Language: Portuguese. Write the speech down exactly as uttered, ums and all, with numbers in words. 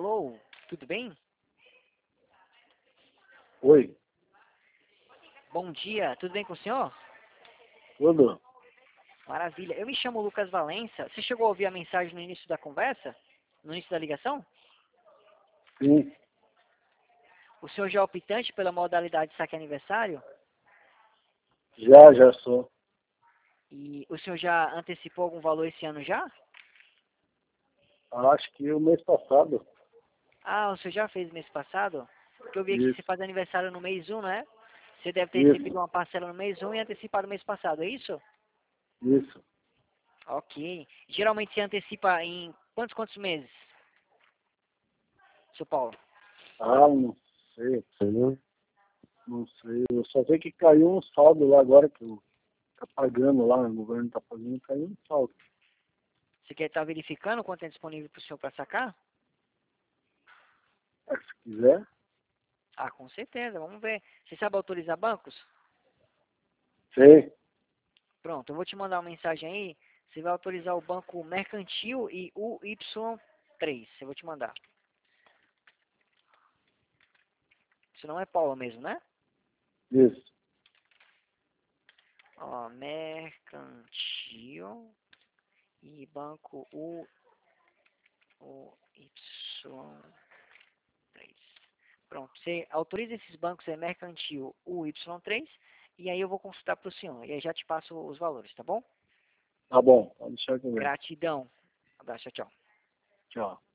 Alô, tudo bem? Oi, Bom dia, tudo bem com o senhor? tudo? Maravilha. Eu me chamo Lucas Valença. Você chegou a ouvir a mensagem no início da conversa? No início da ligação? Sim, O senhor já é optante pela modalidade saque aniversário? já, já sou. E o senhor já antecipou algum valor esse ano já? Acho que o mês passado. Ah, o senhor já fez mês passado? Porque eu vi aqui que você Isso, faz aniversário no mês um, né? Você deve ter recebido isso, uma parcela no mês um e antecipado no mês passado, é isso? isso. Ok. Geralmente você antecipa em quantos, quantos meses, seu Paulo? Ah, não sei, sei não. Não sei. Eu só sei que caiu um saldo lá agora que eu tá pagando lá, o governo tá pagando, caiu um saldo. Você quer estar verificando quanto é disponível para o senhor para sacar? É, se quiser, Ah, com certeza, vamos ver. Você sabe autorizar bancos? sei. Pronto, eu vou te mandar uma mensagem aí. Você vai autorizar o banco mercantil e o Y três. Eu vou te mandar. Isso não é Paula mesmo, né? Isso. Ó, mercantil e banco U, o Y três. Pronto, você autoriza esses bancos, é mercantil, o Y três, e aí eu vou consultar para o senhor. E aí já te passo os valores, tá bom? Tá bom, pode deixar comigo. Gratidão. Abraço, tchau, tchau. Tchau.